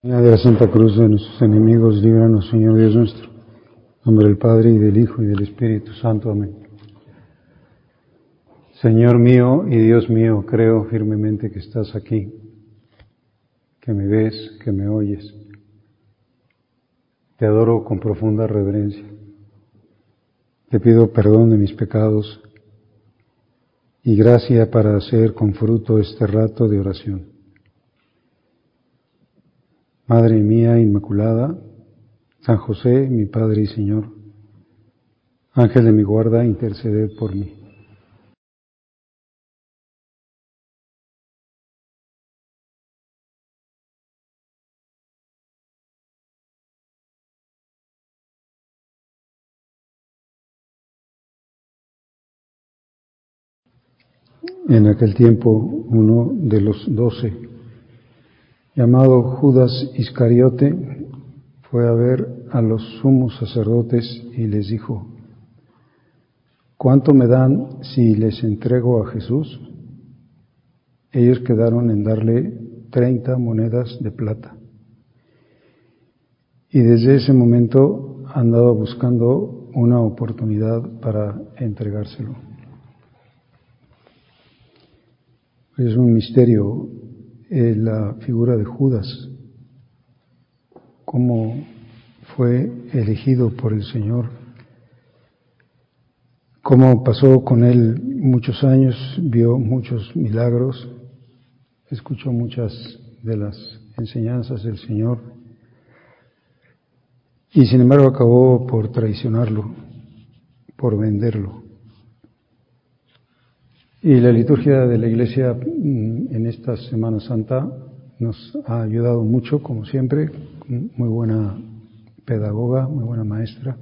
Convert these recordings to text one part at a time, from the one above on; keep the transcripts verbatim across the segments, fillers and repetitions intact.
De la Santa Cruz de nuestros enemigos, líbranos, Señor Dios nuestro. En nombre del Padre, y del Hijo, y del Espíritu Santo. Amén. Señor mío y Dios mío, creo firmemente que estás aquí, que me ves, que me oyes. Te adoro con profunda reverencia. Te pido perdón de mis pecados y gracia para hacer con fruto este rato de oración. Madre mía Inmaculada, San José, mi Padre y Señor, Ángel de mi guarda, interceded por mí. En aquel tiempo, uno de los doce, llamado Judas Iscariote, fue a ver a los sumos sacerdotes y les dijo: ¿cuánto me dan si les entrego a Jesús? Ellos quedaron en darle treinta monedas de plata. Y desde ese momento andaba buscando una oportunidad para entregárselo. Es un misterio eh, la figura de Judas, cómo fue elegido por el Señor, cómo pasó con él muchos años, vio muchos milagros, escuchó muchas de las enseñanzas del Señor y sin embargo acabó por traicionarlo, por venderlo. Y la liturgia de la Iglesia en esta Semana Santa nos ha ayudado mucho, como siempre, muy buena pedagoga, muy buena maestra,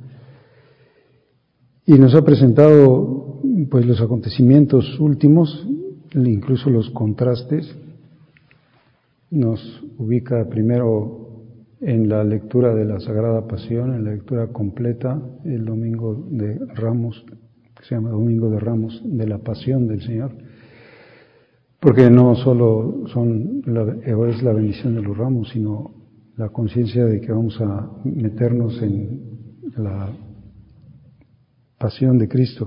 y nos ha presentado pues los acontecimientos últimos, incluso los contrastes. Nos ubica primero en la lectura de la Sagrada Pasión, en la lectura completa, el Domingo de Ramos, que se llama Domingo de Ramos, de la Pasión del Señor, porque no solo son la, es la bendición de los ramos, sino la conciencia de que vamos a meternos en la pasión de Cristo.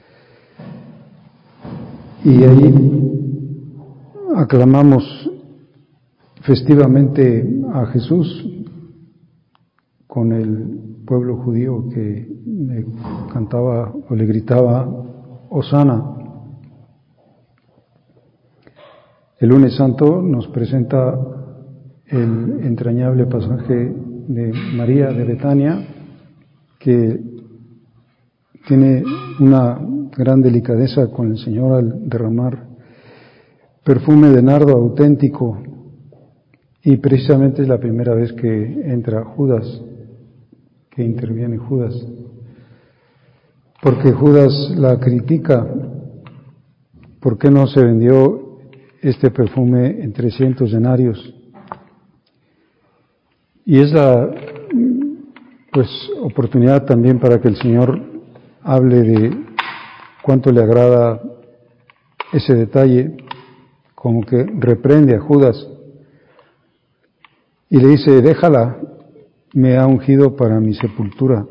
Y ahí aclamamos festivamente a Jesús con el pueblo judío que le cantaba o le gritaba Hosana. El lunes santo nos presenta el entrañable pasaje de María de Betania, que tiene una gran delicadeza con el Señor al derramar perfume de nardo auténtico, y precisamente es la primera vez que entra Judas, que interviene Judas, porque Judas la critica. ¿Por qué no se vendió este perfume en trescientos denarios? Y es la pues oportunidad también para que el Señor hable de cuánto le agrada ese detalle, como que reprende a Judas y le dice: déjala, me ha ungido para mi sepultura.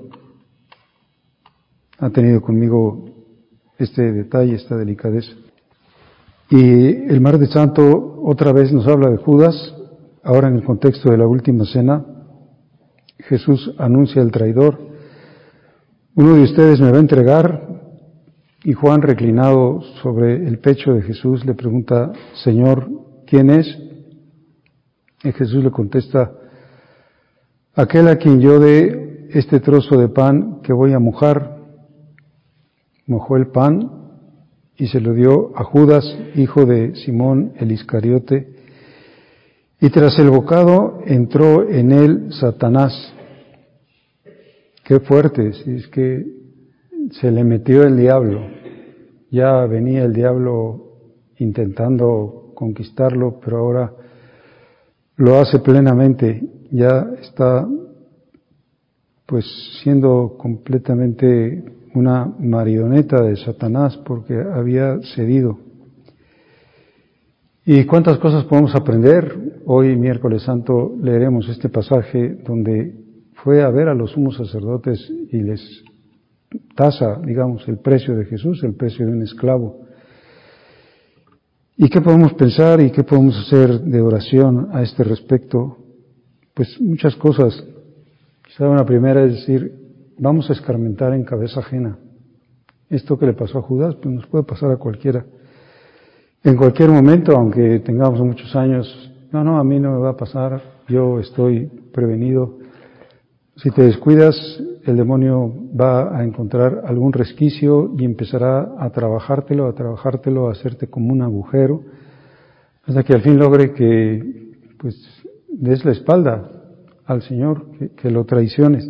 Ha tenido conmigo este detalle, esta delicadeza. Y el martes santo otra vez nos habla de Judas, ahora en el contexto de la última cena. Jesús anuncia al traidor: uno de ustedes me va a entregar. Y Juan, reclinado sobre el pecho de Jesús, le pregunta: Señor, ¿quién es? Y Jesús le contesta: aquel a quien yo dé este trozo de pan que voy a mojar. Mojó el pan y se lo dio a Judas, hijo de Simón el Iscariote, y tras el bocado entró en él Satanás. Qué fuerte, si es que se le metió el diablo. Ya venía el diablo intentando conquistarlo, pero ahora lo hace plenamente. Ya está pues siendo completamente una marioneta de Satanás, porque había cedido. ¿Y cuántas cosas podemos aprender? Hoy, miércoles santo, leeremos este pasaje donde fue a ver a los sumos sacerdotes y les tasa, digamos, el precio de Jesús, el precio de un esclavo. ¿Y qué podemos pensar y qué podemos hacer de oración a este respecto? Pues muchas cosas. Quizá una primera es decir, vamos a escarmentar en cabeza ajena. Esto que le pasó a Judas, pues nos puede pasar a cualquiera. En cualquier momento, aunque tengamos muchos años, no, no, a mí no me va a pasar, yo estoy prevenido. Si te descuidas, el demonio va a encontrar algún resquicio y empezará a trabajártelo, a trabajártelo, a hacerte como un agujero, hasta que al fin logre que, pues, des la espalda al Señor, que, que lo traiciones.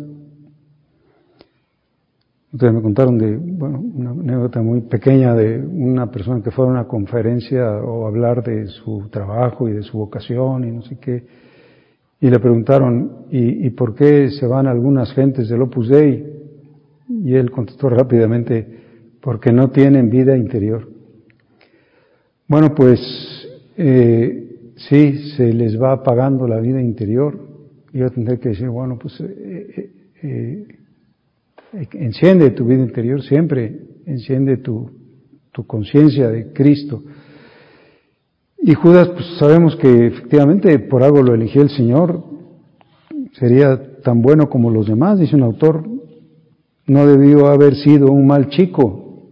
Ustedes me contaron de, bueno, una anécdota muy pequeña de una persona que fue a una conferencia o hablar de su trabajo y de su vocación y no sé qué, y le preguntaron, ¿y, y por qué se van algunas gentes del Opus Dei? Y él contestó rápidamente, porque no tienen vida interior. Bueno, pues, eh, sí, se les va apagando la vida interior, y yo tendré que decir, bueno, pues, eh, eh, eh, enciende tu vida interior siempre, enciende tu, tu conciencia de Cristo. Y Judas, pues sabemos que efectivamente por algo lo eligió el Señor, sería tan bueno como los demás, dice un autor, no debió haber sido un mal chico.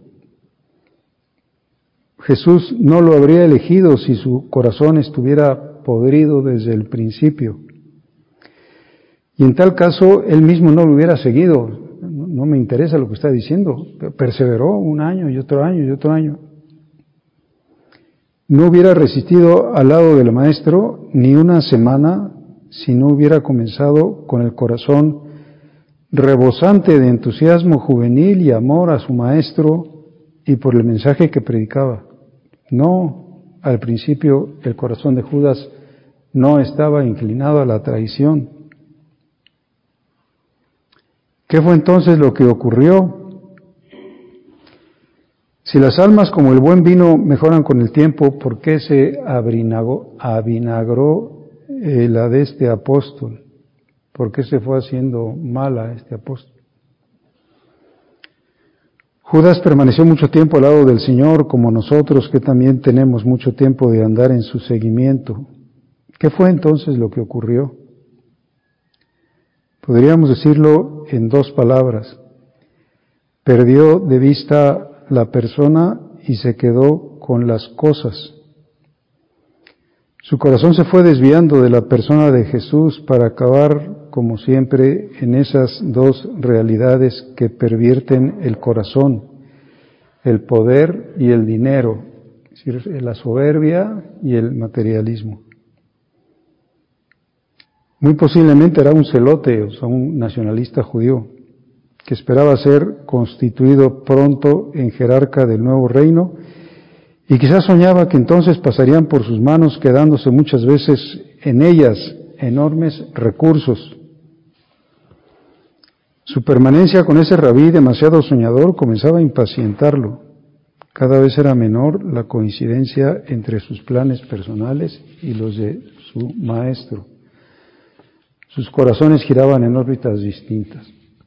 Jesús no lo habría elegido si su corazón estuviera podrido desde el principio. Y en tal caso, él mismo no lo hubiera seguido. No me interesa lo que está diciendo. Perseveró un año y otro año y otro año. No hubiera resistido al lado del maestro ni una semana si no hubiera comenzado con el corazón rebosante de entusiasmo juvenil y amor a su maestro y por el mensaje que predicaba. No, al principio el corazón de Judas no estaba inclinado a la traición. ¿Qué fue entonces lo que ocurrió? Si las almas como el buen vino mejoran con el tiempo, ¿por qué se avinagró, avinagró eh, la de este apóstol? ¿Por qué se fue haciendo mala este apóstol? Judas permaneció mucho tiempo al lado del Señor, como nosotros que también tenemos mucho tiempo de andar en su seguimiento. ¿Qué fue entonces lo que ocurrió? Podríamos decirlo en dos palabras. Perdió de vista la persona y se quedó con las cosas. Su corazón se fue desviando de la persona de Jesús para acabar, como siempre, en esas dos realidades que pervierten el corazón, el poder y el dinero, es decir, la soberbia y el materialismo. Muy posiblemente era un celote, o sea, un nacionalista judío, que esperaba ser constituido pronto en jerarca del nuevo reino, y quizás soñaba que entonces pasarían por sus manos, quedándose muchas veces en ellas enormes recursos. Su permanencia con ese rabí demasiado soñador comenzaba a impacientarlo. Cada vez era menor la coincidencia entre sus planes personales y los de su maestro. Sus corazones giraban en órbitas distintas.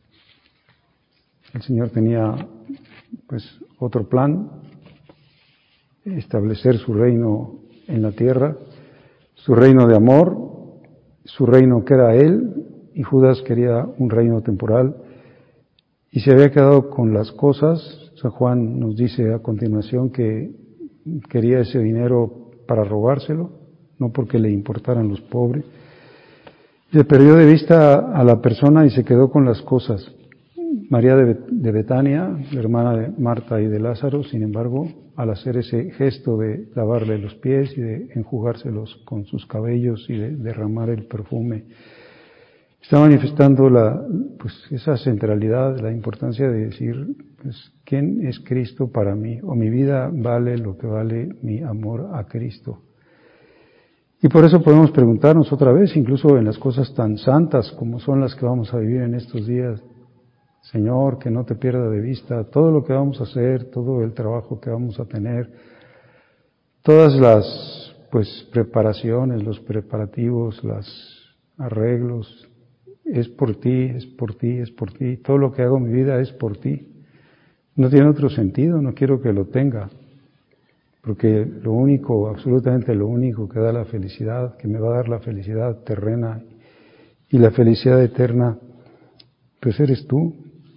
El Señor tenía, pues, otro plan, establecer su reino en la tierra, su reino de amor, su reino que era Él, y Judas quería un reino temporal, y se había quedado con las cosas. San Juan nos dice a continuación que quería ese dinero para robárselo, no porque le importaran los pobres. Se perdió de vista a la persona y se quedó con las cosas. María de Betania, la hermana de Marta y de Lázaro, sin embargo, al hacer ese gesto de lavarle los pies y de enjugárselos con sus cabellos y de derramar el perfume, está manifestando la, pues, esa centralidad, la importancia de decir, pues, ¿quién es Cristo para mí? O mi vida vale lo que vale mi amor a Cristo. Y por eso podemos preguntarnos otra vez, incluso en las cosas tan santas como son las que vamos a vivir en estos días, Señor, que no te pierda de vista todo lo que vamos a hacer, todo el trabajo que vamos a tener, todas las, pues preparaciones, los preparativos, los arreglos, es por ti, es por ti, es por ti. Todo lo que hago en mi vida es por ti. No tiene otro sentido, no quiero que lo tenga. Porque lo único, absolutamente lo único que da la felicidad, que me va a dar la felicidad terrena y la felicidad eterna, pues eres tú.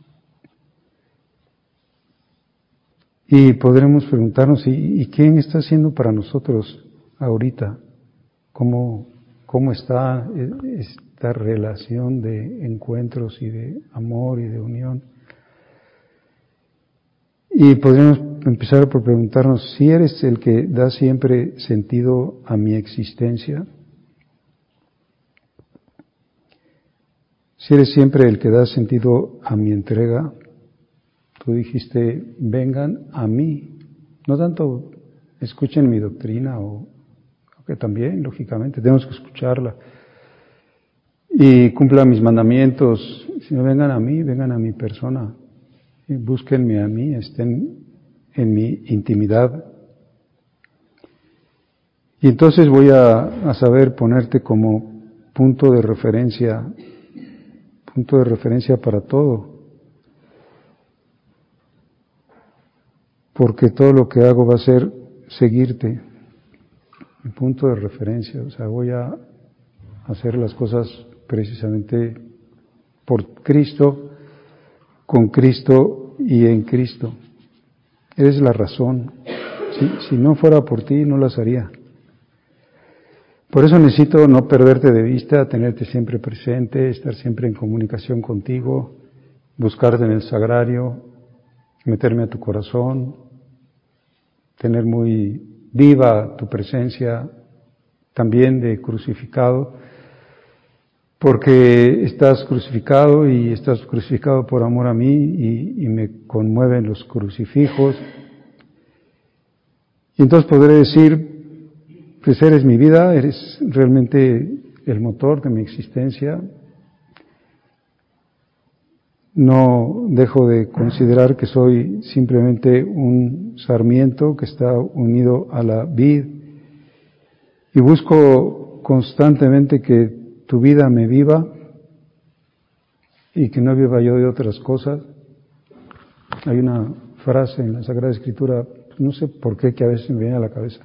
Y podremos preguntarnos, ¿y, y quién está haciendo para nosotros ahorita? ¿Cómo, cómo está esta relación de encuentros y de amor y de unión? Y podríamos empezar por preguntarnos, si eres el que da siempre sentido a mi existencia, si eres siempre el que da sentido a mi entrega. Tú dijiste, vengan a mí, no tanto escuchen mi doctrina, o que también, lógicamente, tenemos que escucharla, y cumplan mis mandamientos, sino vengan a mí, vengan a mi persona, y búsquenme a mí, estén en mi intimidad. Y entonces voy a, a saber ponerte como punto de referencia, punto de referencia para todo. Porque todo lo que hago va a ser seguirte, mi punto de referencia. O sea, voy a hacer las cosas precisamente por Cristo, con Cristo y en Cristo. Eres la razón. Si, si no fuera por ti, no las haría. Por eso necesito no perderte de vista, tenerte siempre presente, estar siempre en comunicación contigo, buscarte en el sagrario, meterme a tu corazón, tener muy viva tu presencia también de crucificado, porque estás crucificado y estás crucificado por amor a mí y, y me conmueven los crucifijos. Y entonces podré decir, pues eres mi vida, eres realmente el motor de mi existencia. No dejo de considerar que soy simplemente un sarmiento que está unido a la vid y busco constantemente que tu vida me viva y que no viva yo de otras cosas. Hay una frase en la Sagrada Escritura, no sé por qué, que a veces me viene a la cabeza.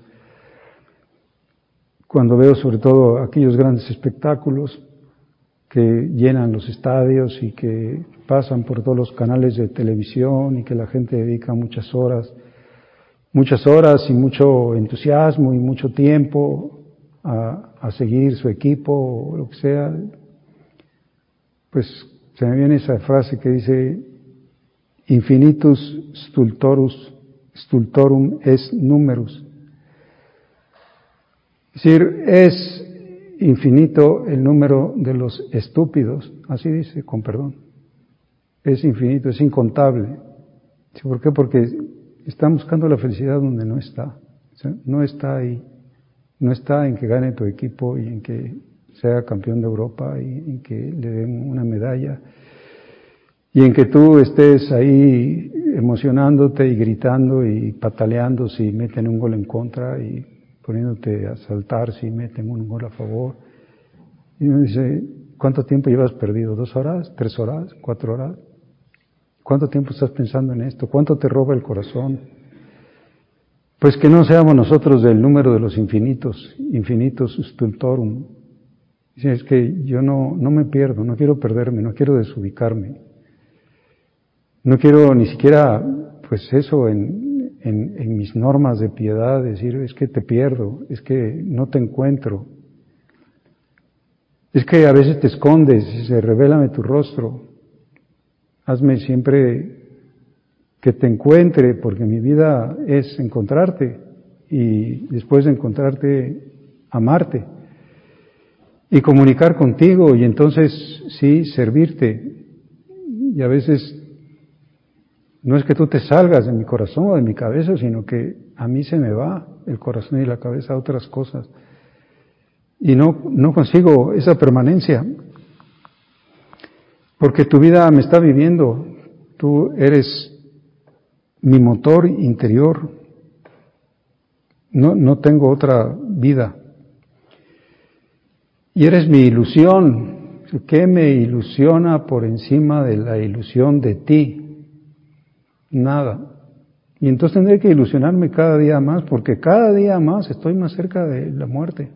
Cuando veo sobre todo aquellos grandes espectáculos que llenan los estadios y que pasan por todos los canales de televisión y que la gente dedica muchas horas, muchas horas y mucho entusiasmo y mucho tiempo a, a seguir su equipo o lo que sea, pues se me viene esa frase que dice, infinitus stultorus, stultorum es numerus. Es decir, es infinito el número de los estúpidos, así dice, con perdón. Es infinito, es incontable. ¿Por qué? Porque están buscando la felicidad donde no está. O sea, no está ahí. No está en que gane tu equipo y en que sea campeón de Europa y en que le den una medalla y en que tú estés ahí emocionándote y gritando y pataleando si meten un gol en contra y poniéndote a saltar si meten un gol a favor. Y uno dice, ¿cuánto tiempo llevas perdido? ¿Dos horas? ¿Tres horas? ¿Cuatro horas? ¿Cuánto tiempo estás pensando en esto? ¿Cuánto te roba el corazón? Pues que no seamos nosotros del número de los infinitos, infinitos stultorum. Dice, es que yo no, no me pierdo, no quiero perderme, no quiero desubicarme. No quiero ni siquiera, pues eso, en, en, en mis normas de piedad, decir, es que te pierdo, es que no te encuentro. Es que a veces te escondes, dice, revélame tu rostro. Hazme siempre que te encuentre, porque mi vida es encontrarte y después de encontrarte, amarte y comunicar contigo y entonces sí, servirte. Y a veces no es que tú te salgas de mi corazón o de mi cabeza, sino que a mí se me va el corazón y la cabeza a otras cosas. Y no, no consigo esa permanencia. Porque tu vida me está viviendo. Tú eres mi motor interior. no, no tengo otra vida. Y eres mi ilusión. ¿Qué me ilusiona por encima de la ilusión de ti? Nada. Y entonces tendré que ilusionarme cada día más, porque cada día más estoy más cerca de la muerte.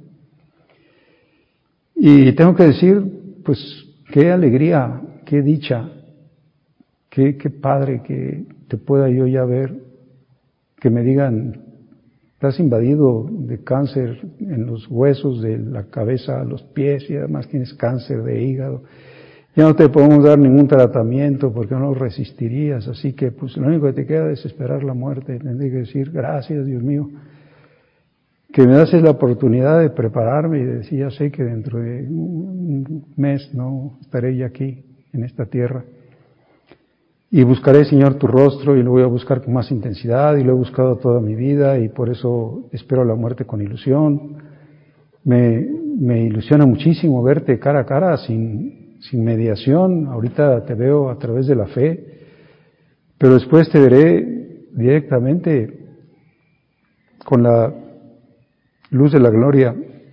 Y tengo que decir, pues, qué alegría, qué dicha, qué, qué padre que te pueda yo ya ver, que me digan, estás invadido de cáncer en los huesos de la cabeza a los pies y además tienes cáncer de hígado. Ya no te podemos dar ningún tratamiento porque no lo resistirías, así que pues lo único que te queda es esperar la muerte. Tendré que decir, gracias Dios mío, que me das la oportunidad de prepararme y de decir, ya sé que dentro de un mes no estaré ya aquí, en esta tierra. Y buscaré, Señor, tu rostro y lo voy a buscar con más intensidad y lo he buscado toda mi vida y por eso espero la muerte con ilusión. Me, me ilusiona muchísimo verte cara a cara, sin, sin mediación. Ahorita te veo a través de la fe, pero después te veré directamente con la luz de la gloria.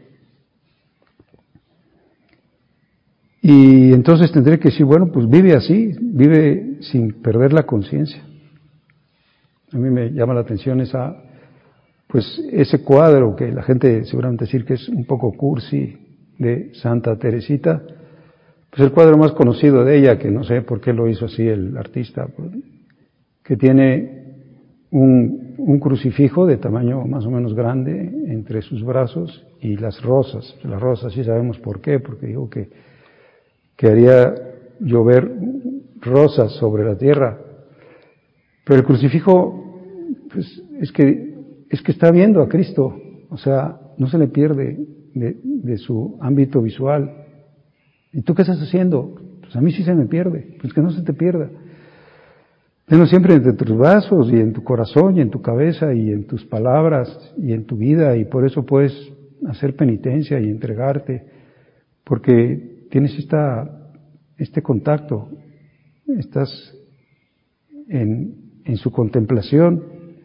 Y entonces tendré que decir, bueno, pues vive así, vive sin perder la conciencia. A mí me llama la atención esa, pues ese cuadro que la gente seguramente decir que es un poco cursi de Santa Teresita, pues el cuadro más conocido de ella, que no sé por qué lo hizo así el artista, pues, que tiene un, un crucifijo de tamaño más o menos grande entre sus brazos y las rosas. Las rosas sí sabemos por qué, porque digo que que haría llover rosas sobre la tierra. Pero el crucifijo, pues, es que, es que está viendo a Cristo, o sea, no se le pierde de, de su ámbito visual. ¿Y tú qué estás haciendo? Pues a mí sí se me pierde, pues que no se te pierda. Tenlo siempre entre tus brazos y en tu corazón y en tu cabeza y en tus palabras y en tu vida, y por eso puedes hacer penitencia y entregarte, porque tienes esta, este contacto, estás en, en su contemplación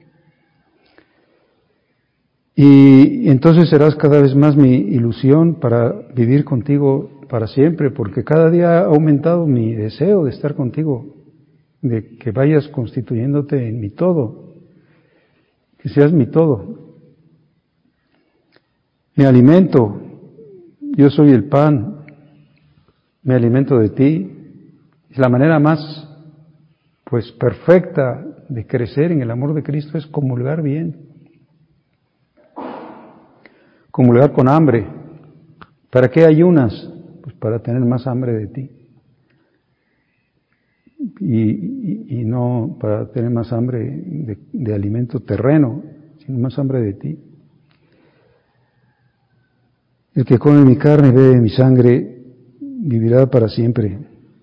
y entonces serás cada vez más mi ilusión para vivir contigo para siempre, porque cada día ha aumentado mi deseo de estar contigo, de que vayas constituyéndote en mi todo, que seas mi todo, mi alimento. Yo soy el pan, me alimento de ti. La manera más, pues, perfecta de crecer en el amor de Cristo es comulgar bien. Comulgar con hambre. ¿Para qué ayunas? Pues para tener más hambre de ti. Y, y, y no para tener más hambre de, de alimento terreno, sino más hambre de ti. El que come mi carne y bebe mi sangre vivirá para siempre.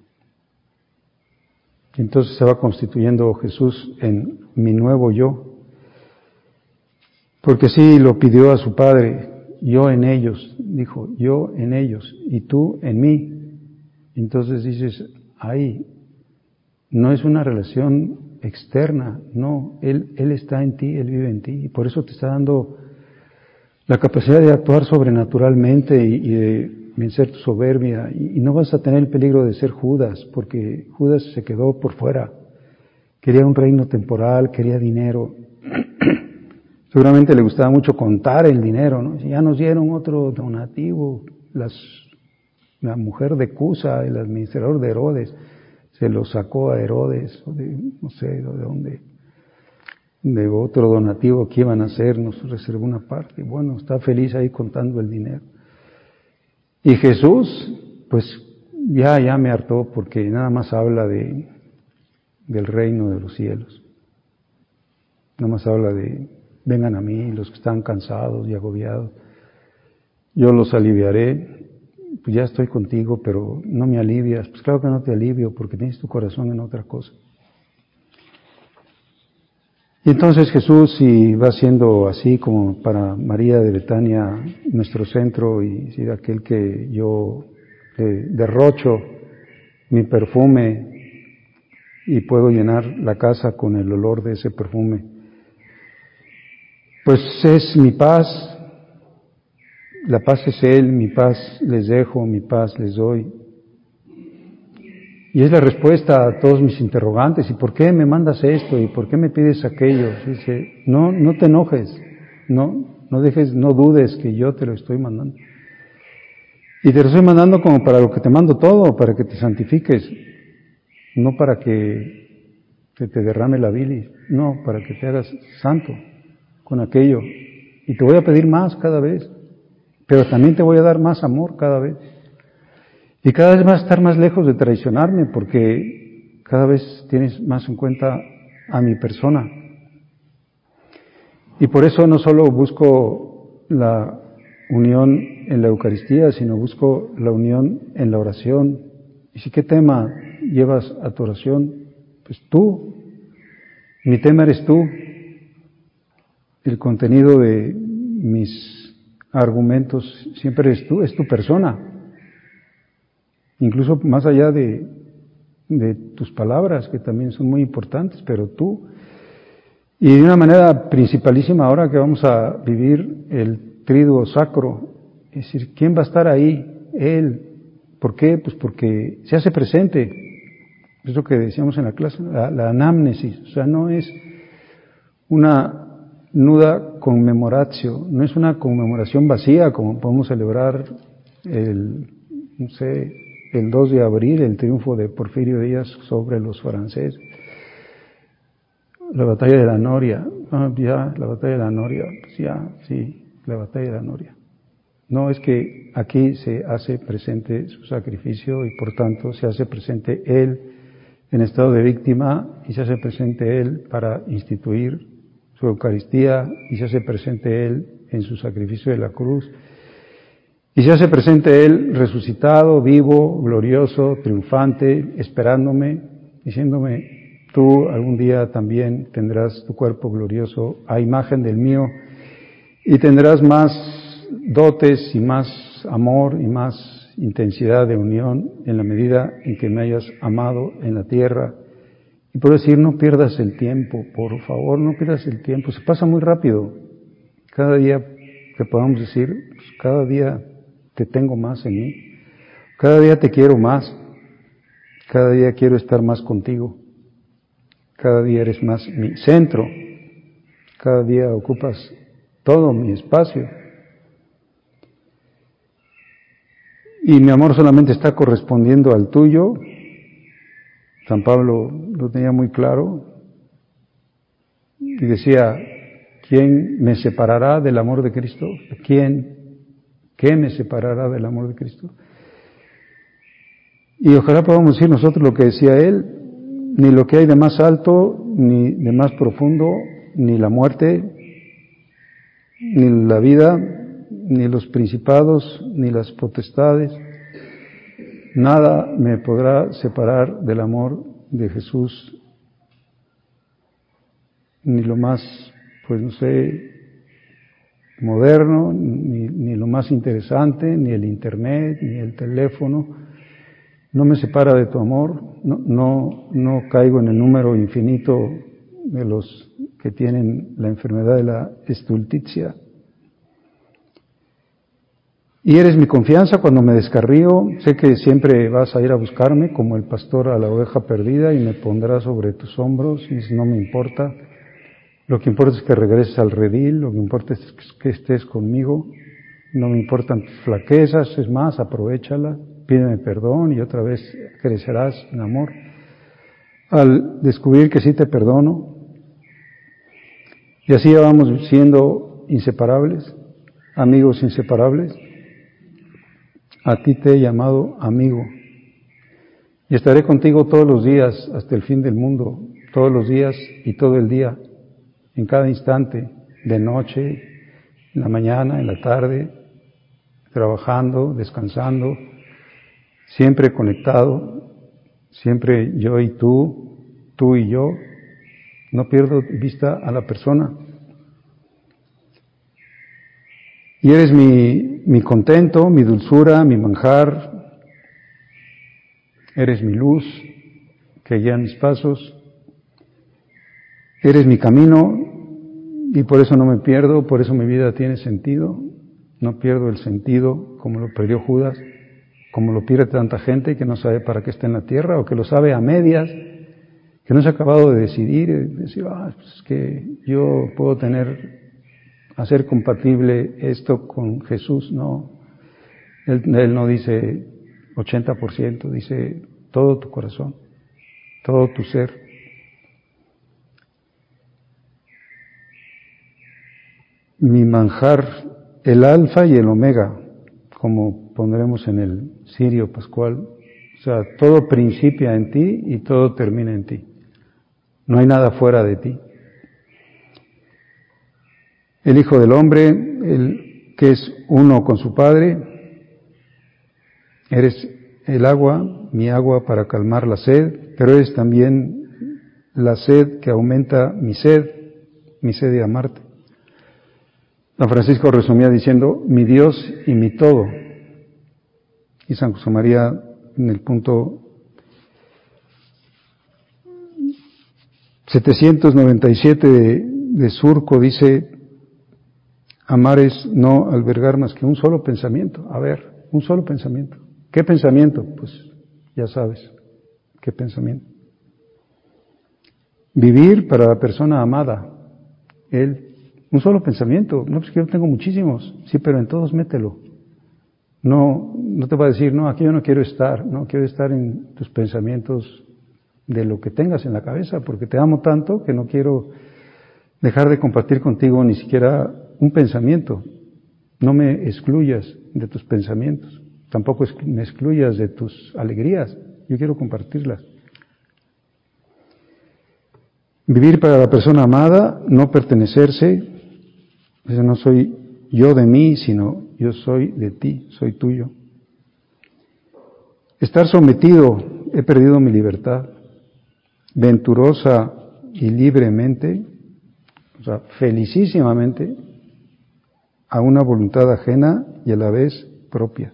Y entonces se va constituyendo Jesús en mi nuevo yo, porque así lo pidió a su Padre, yo en ellos, dijo, yo en ellos y tú en mí. Entonces dices, ahí, no es una relación externa, no, Él, Él está en ti, Él vive en ti, y por eso te está dando la capacidad de actuar sobrenaturalmente y, y de vencer tu soberbia, y, y no vas a tener el peligro de ser Judas, porque Judas se quedó por fuera, quería un reino temporal, quería dinero, seguramente le gustaba mucho contar el dinero, ¿no? Ya nos dieron otro donativo, las, la mujer de Cusa, el administrador de Herodes, se lo sacó a Herodes, o de, no sé de dónde, de otro donativo que iban a hacer, nos reservó una parte, bueno, está feliz ahí contando el dinero. Y Jesús, pues ya, ya me hartó porque nada más habla de, del reino de los cielos. Nada más habla de, vengan a mí los que están cansados y agobiados, yo los aliviaré. Pues ya estoy contigo, pero no me alivias. Pues claro que no te alivio porque tienes tu corazón en otra cosa. Y entonces Jesús, si va siendo así como para María de Betania nuestro centro y si aquel que yo eh, derrocho mi perfume y puedo llenar la casa con el olor de ese perfume, pues es mi paz, la paz es Él, mi paz les dejo, mi paz les doy. Y es la respuesta a todos mis interrogantes. ¿Y por qué me mandas esto? ¿Y por qué me pides aquello? Dice, no, no te enojes, no, no dejes, no dudes que yo te lo estoy mandando. Y te lo estoy mandando como para lo que te mando todo, para que te santifiques, no para que, que te derrame la bilis, no, para que te hagas santo con aquello. Y te voy a pedir más cada vez, pero también te voy a dar más amor cada vez. Y cada vez vas a estar más lejos de traicionarme, porque cada vez tienes más en cuenta a mi persona. Y por eso no solo busco la unión en la Eucaristía, sino busco la unión en la oración. ¿Y si qué tema llevas a tu oración? Pues tú. Mi tema eres tú. El contenido de mis argumentos siempre eres tú, es tu persona. Incluso más allá de, de tus palabras, que también son muy importantes, pero tú. Y de una manera principalísima ahora que vamos a vivir el triduo sacro, es decir, ¿quién va a estar ahí? Él. ¿Por qué? Pues porque se hace presente. Es lo que decíamos en la clase, la, la anamnesis. O sea, no es una nuda conmemoratio, no es una conmemoración vacía como podemos celebrar el, no sé, el dos de abril, el triunfo de Porfirio Díaz sobre los franceses. La batalla de la Noria, ah, ya, la batalla de la Noria, pues ya, sí, la batalla de la Noria. No, es que aquí se hace presente su sacrificio y por tanto se hace presente Él en estado de víctima y se hace presente Él para instituir su Eucaristía y se hace presente Él en su sacrificio de la cruz y se hace presente Él resucitado, vivo, glorioso, triunfante, esperándome, diciéndome, tú algún día también tendrás tu cuerpo glorioso a imagen del mío y tendrás más dotes y más amor y más intensidad de unión en la medida en que me hayas amado en la tierra. Y por decir, no pierdas el tiempo, por favor, no pierdas el tiempo, se pasa muy rápido. Cada día que podamos decir, pues cada día te tengo más en mí, cada día te quiero más, cada día quiero estar más contigo. Cada día eres más mi centro, cada día ocupas todo mi espacio. Y mi amor solamente está correspondiendo al tuyo. San Pablo lo tenía muy claro y decía, ¿quién me separará del amor de Cristo? ¿Quién? ¿Qué me separará del amor de Cristo? Y ojalá podamos decir nosotros lo que decía él, ni lo que hay de más alto, ni de más profundo, ni la muerte, ni la vida, ni los principados, ni las potestades, nada me podrá separar del amor de Jesús, ni lo más, pues no sé, moderno, ni, ni lo más interesante, ni el internet, ni el teléfono, no me separa de tu amor, no, no, no caigo en el número infinito de los que tienen la enfermedad de la estulticia. Y eres mi confianza cuando me descarrío, sé que siempre vas a ir a buscarme como el pastor a la oveja perdida y me pondrás sobre tus hombros y no me importa. Lo que importa es que regreses al redil, lo que importa es que estés conmigo, no me importan tus flaquezas, es más, aprovéchalas. Pídeme perdón y otra vez crecerás en amor. Al descubrir que sí te perdono, y así ya vamos siendo inseparables, amigos inseparables, a ti te he llamado amigo. Y estaré contigo todos los días hasta el fin del mundo, todos los días y todo el día, en cada instante, de noche, en la mañana, en la tarde, trabajando, descansando, siempre conectado, siempre yo y tú, tú y yo, no pierdo vista a la persona. Y eres mi, mi contento, mi dulzura, mi manjar, eres mi luz que guía mis pasos, eres mi camino y por eso no me pierdo, por eso mi vida tiene sentido. No pierdo el sentido como lo perdió Judas, como lo pierde tanta gente que no sabe para qué está en la tierra o que lo sabe a medias, que no se ha acabado de decidir, decir, ah, pues es que yo puedo tener, hacer compatible esto con Jesús. No, él, él no dice ochenta por ciento, dice todo tu corazón, todo tu ser. Mi manjar, el alfa y el omega, como pondremos en el cirio pascual, o sea, todo principia en ti y todo termina en ti. No hay nada fuera de ti. El Hijo del Hombre, el que es uno con su Padre, eres el agua, mi agua para calmar la sed, pero eres también la sed que aumenta mi sed, mi sed de amarte. San Francisco resumía diciendo, mi Dios y mi todo. Y San José María, en el punto setecientos noventa y siete de, de Surco, dice, amar es no albergar más que un solo pensamiento. A ver, un solo pensamiento. ¿Qué pensamiento? Pues ya sabes, ¿qué pensamiento? Vivir para la persona amada. Él, un solo pensamiento. No, pues que yo tengo muchísimos. Sí, pero en todos mételo. No, no te va a decir, no, aquí yo no quiero estar. No, quiero estar en tus pensamientos de lo que tengas en la cabeza, porque te amo tanto que no quiero dejar de compartir contigo ni siquiera un pensamiento. No me excluyas de tus pensamientos. Tampoco me excluyas de tus alegrías. Yo quiero compartirlas. Vivir para la persona amada, no pertenecerse. Eso no soy yo de mí, sino yo soy de ti, soy tuyo. Estar sometido, he perdido mi libertad. Venturosa y libremente, o sea, felicísimamente, a una voluntad ajena y a la vez propia.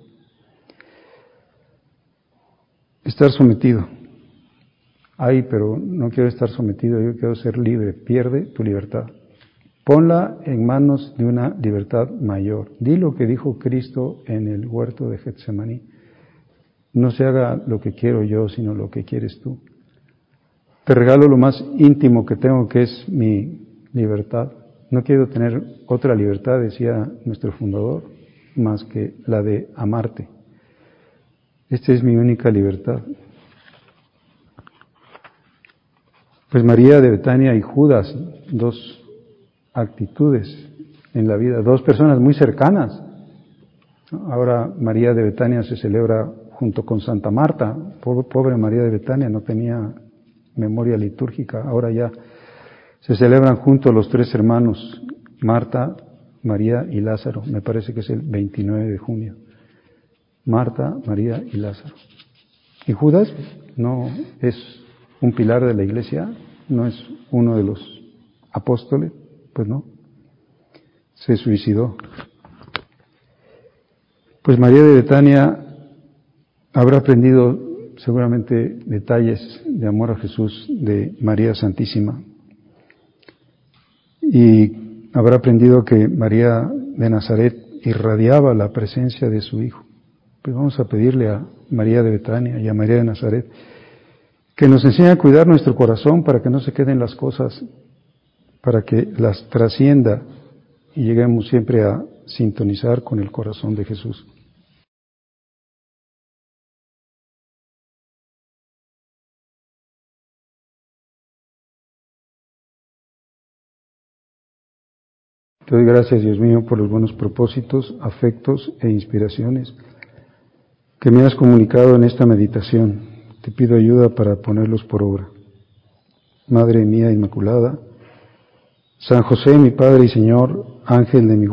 Estar sometido. Ay, pero no quiero estar sometido, yo quiero ser libre. Pierde tu libertad. Ponla en manos de una libertad mayor. Di lo que dijo Cristo en el huerto de Getsemaní. No se haga lo que quiero yo, sino lo que quieres tú. Te regalo lo más íntimo que tengo, que es mi libertad. No quiero tener otra libertad, decía nuestro fundador, más que la de amarte. Esta es mi única libertad. Pues María de Betania y Judas, dos actitudes en la vida, dos personas muy cercanas. Ahora María de Betania se celebra junto con Santa Marta. Pobre María de Betania, no tenía memoria litúrgica. Ahora ya se celebran juntos los tres hermanos, Marta, María y Lázaro. Me parece que es el veintinueve de junio. Marta, María y Lázaro. Y Judas no es un pilar de la Iglesia, no es uno de los apóstoles, pues no, se suicidó. Pues María de Betania habrá aprendido seguramente detalles de amor a Jesús de María Santísima y habrá aprendido que María de Nazaret irradiaba la presencia de su Hijo. Pues vamos a pedirle a María de Betania y a María de Nazaret que nos enseñe a cuidar nuestro corazón para que no se queden las cosas, para que las trascienda y lleguemos siempre a sintonizar con el corazón de Jesús. Te doy gracias, Dios mío, por los buenos propósitos, afectos e inspiraciones que me has comunicado en esta meditación. Te pido ayuda para ponerlos por obra. Madre mía Inmaculada, San José, mi Padre y Señor, ángel de mi